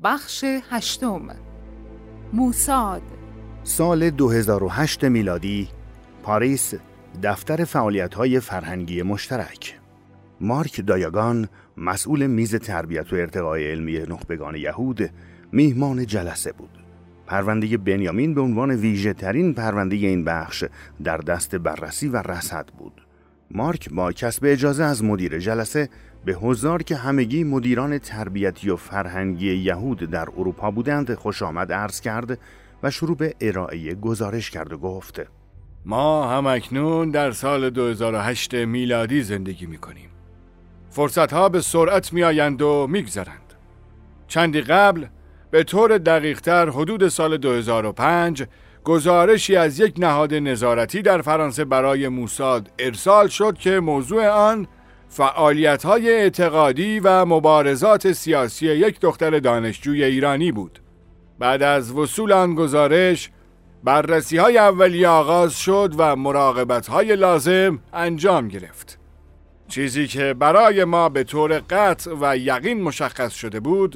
بخش 8. موساد. سال 2008 میلادی، پاریس، دفتر فعالیت‌های فرهنگی مشترک. مارک دایاگان، مسئول میز تربیت و ارتقای علمی نخبگان یهود، میهمان جلسه بود. پرونده بنیامین به عنوان ویژه ترین پرونده این بخش در دست بررسی و رصد بود. مارک با کسب اجازه از مدیر جلسه به حضار که همگی مدیران تربیتی و فرهنگی یهود در اروپا بودند خوش آمد عرض کرد و شروع به ارائه گزارش کرد و گفت: ما همکنون در سال 2008 میلادی زندگی می‌کنیم. فرصت‌ها به سرعت می‌آیند و می‌گذرند. چندی قبل به طور دقیق‌تر حدود سال 2005 گزارشی از یک نهاد نظارتی در فرانسه برای موساد ارسال شد که موضوع آن فعالیت‌های اعتقادی و مبارزات سیاسی یک دختر دانشجوی ایرانی بود. بعد از وصول آن گزارش، بررسی‌های اولیه آغاز شد و مراقبت‌های لازم انجام گرفت. چیزی که برای ما به طور قطع و یقین مشخص شده بود،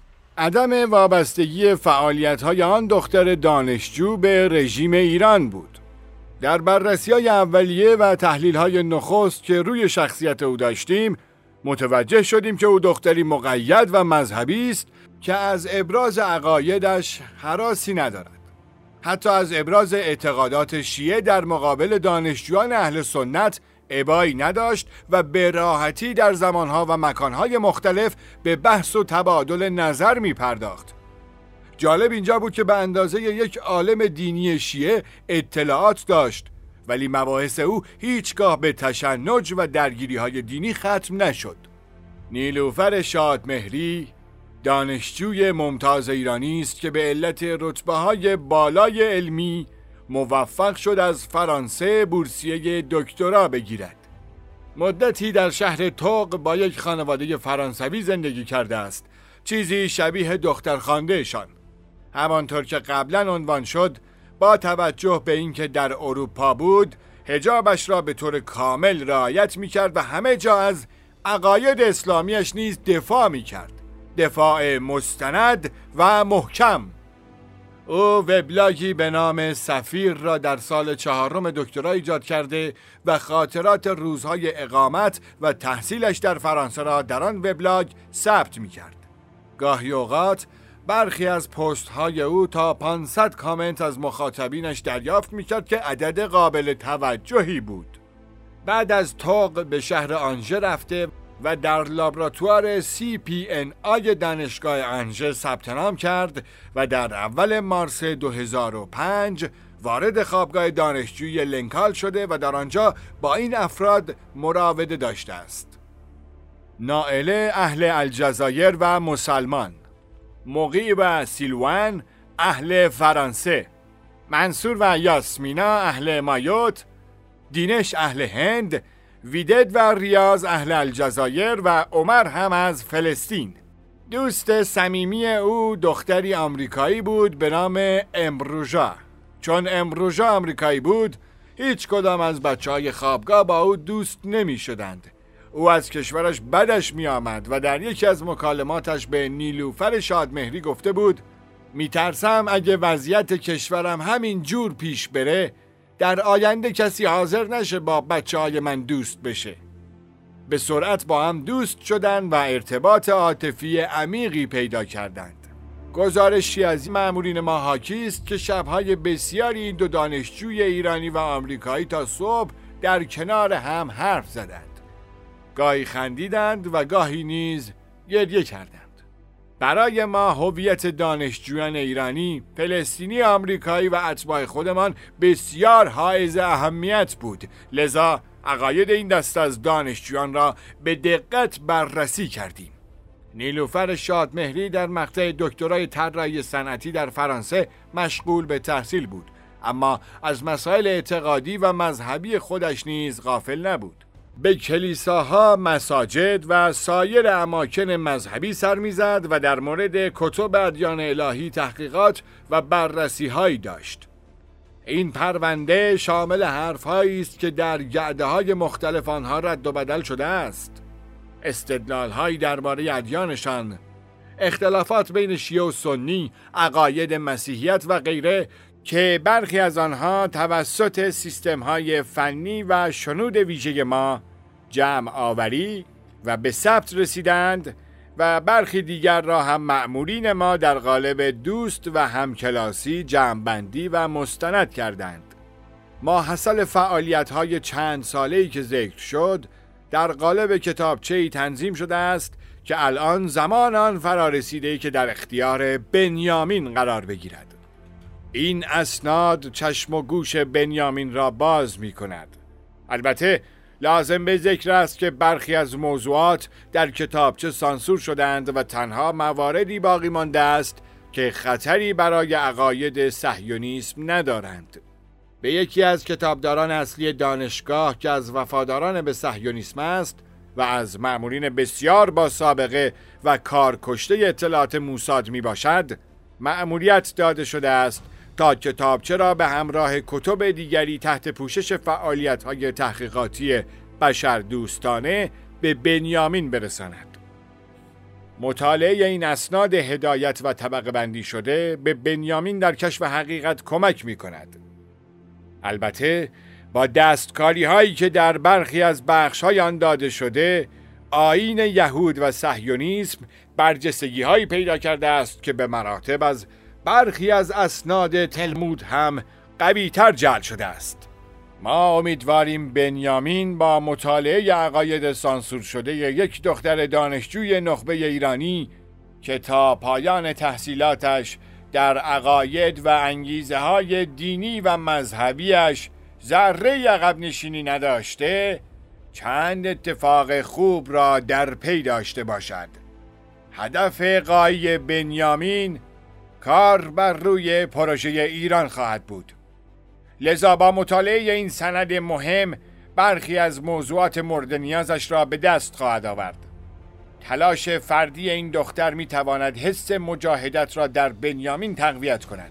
عدم وابستگی فعالیت‌های آن دختر دانشجو به رژیم ایران بود. در بررسی‌های اولیه و تحلیل‌های نخست که روی شخصیت او داشتیم، متوجه شدیم که او دختری مقید و مذهبی است که از ابراز عقایدش هراسی ندارد. حتی از ابراز اعتقادات شیعه در مقابل دانشجویان اهل سنت ابایی نداشت و به راحتی در زمانها و مکانهای مختلف به بحث و تبادل نظر می پرداخت. جالب اینجا بود که به اندازه یک عالم دینی شیعه اطلاعات داشت، ولی مباحث او هیچگاه به تشنج و درگیری‌های دینی ختم نشد. نیلوفر شادمهری، دانشجوی ممتاز ایرانی است که به علت رتبه‌های بالای علمی موفق شد از فرانسه بورسیه دکترا بگیرد. مدتی در شهر توق با یک خانواده فرانسوی زندگی کرده است، چیزی شبیه دخترخوانده‌شان. همانطور که قبلا عنوان شد، با توجه به اینکه در اروپا بود، حجابش را به طور کامل رعایت می‌کرد و همه جا از عقاید اسلامیش نیز دفاع می‌کرد. دفاع مستند و محکم. او وبلاگی به نام سفیر را در سال 4 دکترا ایجاد کرده و خاطرات روزهای اقامت و تحصیلش در فرانسه را در آن وبلاگ ثبت می‌کرد. گاهی اوقات برخی از پست‌های او تا 500 کامنت از مخاطبینش دریافت می‌کرد که عدد قابل توجهی بود. بعد از توق به شهر آنژه رفته و در لابراتوار CPNI دانشگاه آنژه ثبت نام کرد و در اول مارس 2005 وارد خوابگاه دانشجوی لنکال شده و در آنجا با این افراد مراوده داشته است: نائله اهل الجزایر و مسلمان، مقیب و سیلوان اهل فرانسه، منصور و یاسمینا اهل مایوت، دینش اهل هند، ویدد و ریاض اهل الجزایر و عمر هم از فلسطین. دوست صمیمی او دختری آمریکایی بود به نام امروژا. چون امروژا آمریکایی بود، هیچ کدام از بچه‌های خوابگاه با او دوست نمی شدند. او از کشورش بدش می آمد و در یکی از مکالماتش به نیلوفر شادمهری گفته بود: می ترسم اگه وضعیت کشورم همین جور پیش بره، در آینده کسی حاضر نشه با بچه‌های من دوست بشه. به سرعت با هم دوست شدند و ارتباط عاطفی عمیقی پیدا کردند. گزارشی از مأمورین ما حاکی است که شب‌های بسیاری این دو دانشجوی ایرانی و آمریکایی تا صبح در کنار هم حرف زدند. گاهی خندیدند و گاهی نیز گریه کردند. برای ما هویت دانشجویان ایرانی، فلسطینی، آمریکایی و اتباع خودمان بسیار حائز اهمیت بود. لذا عقاید این دسته از دانشجویان را به دقت بررسی کردیم. نیلوفر شادمهری در مقطع دکترای طراحی صنعتی در فرانسه مشغول به تحصیل بود، اما از مسائل اعتقادی و مذهبی خودش نیز غافل نبود. به کلیساها، مساجد و سایر اماکن مذهبی سر می‌زد و در مورد کتب ادیان الهی تحقیقات و بررسی‌هایی داشت. این پرونده شامل حرف‌هایی است که در گرده‌های مختلف آنها رد و بدل شده است. استدلال‌هایی درباره ادیانشان، اختلافات بین شیعه و سنی، عقاید مسیحیت و غیره که برخی از آنها توسط سیستم‌های فنی و شنود ویژه ما جمع آوری و به ثبت رسیدند و برخی دیگر را هم مأمورین ما در قالب دوست و همکلاسی جمع‌بندی و مستند کردند. ماحصل فعالیت‌های چند ساله‌ای که ذکر شد در قالب کتابچه‌ای تنظیم شده است که الان زمان آن فرا رسیده که در اختیار بنیامین قرار بگیرد. این اسناد چشم و گوش بنیامین را باز می کند. البته لازم به ذکر است که برخی از موضوعات در کتابچه سانسور شدند و تنها مواردی باقی مانده است که خطری برای عقاید صهیونیسم ندارند. به یکی از کتابداران اصلی دانشگاه که از وفاداران به صهیونیسم است و از مأمورین بسیار با سابقه و کارکشته اطلاعات موساد می باشد، مأموریت داده شده است تا کتابچه را به همراه کتب دیگری تحت پوشش فعالیت‌های تحقیقاتی بشردوستانه به بنیامین برساند. مطالعه این اسناد هدایت و طبقه بندی شده به بنیامین در کشف حقیقت کمک می کند. البته با دستکاری هایی که در برخی از بخش های آن داده شده، آیین یهود و صهیونیسم برجستگی هایی پیدا کرده است که به مراتب از برخی از اسناد تلمود هم قوی تر جعل شده است. ما امیدواریم بنیامین با مطالعه عقاید سانسور شده یک دختر دانشجوی نخبه ایرانی که تا پایان تحصیلاتش در عقاید و انگیزه های دینی و مذهبیش ذره عقب نشینی نداشته، چند اتفاق خوب را در پی داشته باشد. هدف غایی بنیامین کار بر روی پروژه ایران خواهد بود. لذا با مطالعه این سند مهم برخی از موضوعات مورد نیازش را به دست خواهد آورد. تلاش فردی این دختر می تواند حس مجاهدت را در بنیامین تقویت کند.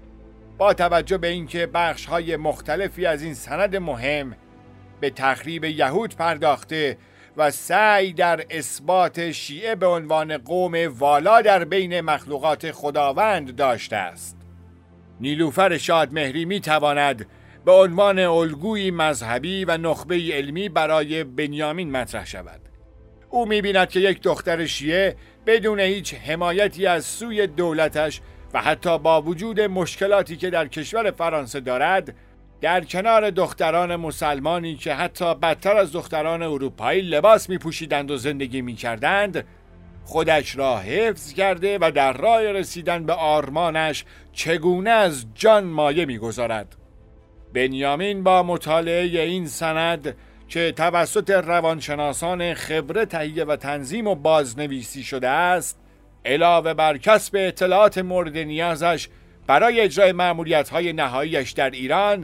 با توجه به اینکه بخش‌های مختلفی از این سند مهم به تخریب یهود پرداخته و سعی در اثبات شیعه به عنوان قوم والا در بین مخلوقات خداوند داشته است، نیلوفر شادمهری می تواند به عنوان الگویی مذهبی و نخبه علمی برای بنیامین مطرح شود. او می بیند که یک دختر شیعه بدون هیچ حمایتی از سوی دولتش و حتی با وجود مشکلاتی که در کشور فرانسه دارد، در کنار دختران مسلمانی که حتی بدتر از دختران اروپایی لباس می پوشیدند و زندگی می کردند، خودش را حفظ کرده و در راه رسیدن به آرمانش چگونه از جان مایه می گذارد. بنیامین با مطالعه این سند که توسط روانشناسان خبره تهیه و تنظیم و بازنویسی شده است، علاوه بر کسب اطلاعات مورد نیازش برای اجرای مأموریت‌های نهاییش در ایران،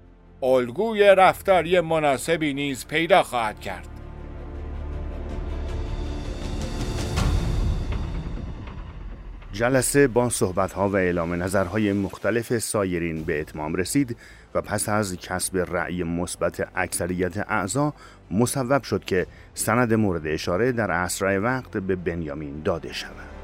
الگوی رفتاری مناسبی نیز پیدا خواهد کرد. جلسه با صحبت‌ها و اعلام نظرهای مختلف سایرین به اتمام رسید و پس از کسب رأی مثبت اکثریت اعضا مصوب شد که سند مورد اشاره در اسرع وقت به بنیامین داده شود.